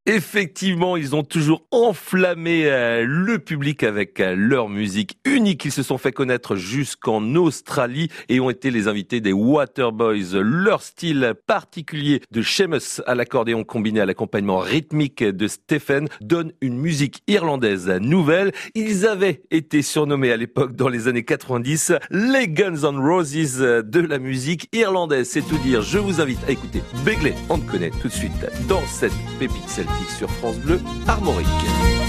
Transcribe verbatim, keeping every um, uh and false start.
Effectivement, ils ont toujours enflammé euh, le public avec euh, leur musique unique. Ils se sont fait connaître jusqu'en Australie et ont été les invités des Waterboys. Leur style particulier de Seamus à l'accordéon combiné à l'accompagnement rythmique de Stephen donne une musique irlandaise nouvelle. Ils avaient été surnommés à l'époque, dans les années quatre-vingt-dix, les Guns N' Roses de la musique irlandaise. C'est tout dire. Je vous invite à écouter Begley. On te connaît tout de suite dans cette pépite celtique sur France Bleu Armorique.